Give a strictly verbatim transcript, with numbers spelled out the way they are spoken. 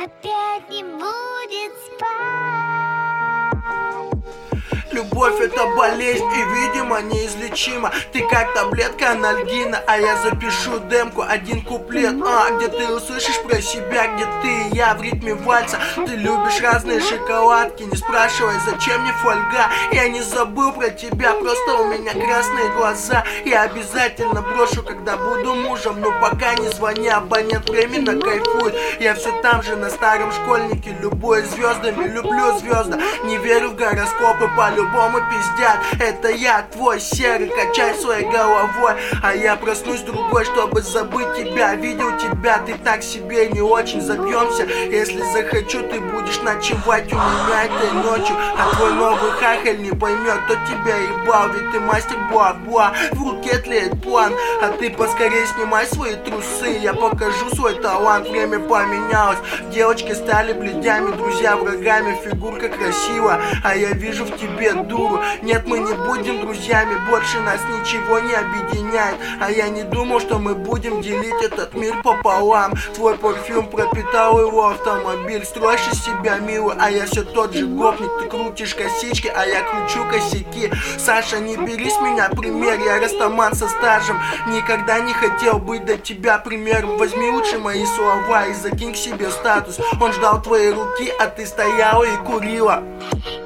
опять не будет спать. Любовь — это болезнь и, видимо, неизлечима. Ты как таблетка анальгина, а я запишу демку, один куплет, а, где ты услышишь про себя, где ты и я в ритме вальса. Ты любишь разные шоколадки, не спрашивай, зачем мне фольга. Я не забыл про тебя, просто у меня красные глаза. Я обязательно брошу, когда буду мужем, но пока не звони, абонент временно кайфует. Я все там же, на старом школьнике, любуюсь звездами, люблю звезды. Не верю в гороскопы, по-любому пиздят. Это я, твой серый, качай своей головой, а я проснусь другой, чтобы забыть тебя. Видел тебя, ты так себе не очень. Забьемся, если захочу, ты будешь ночевать у меня этой ночью. А твой новый хахаль не поймет, кто тебя ебал, ведь ты мастер буа-буа. В руке тлеет план, а ты поскорее снимай свои трусы. Я покажу свой талант, время поменялось. Девочки стали бледями, друзья врагами. Фигурка красива, а я вижу в тебе дуру. Нет, мы не будем друзьями, больше нас ничего не объединяет. А я не думал, что мы будем делить этот мир пополам. Твой парфюм пропитал его автомобиль. Строишь из себя милый, а я все тот же гопник. Ты крутишь косички, а я кручу косяки. Саша, не бери с меня пример, я растаман со стажем. Никогда не хотел быть до тебя примером. Возьми лучше мои слова и закинь к себе статус. Он ждал твоей руки, а ты стояла и курила.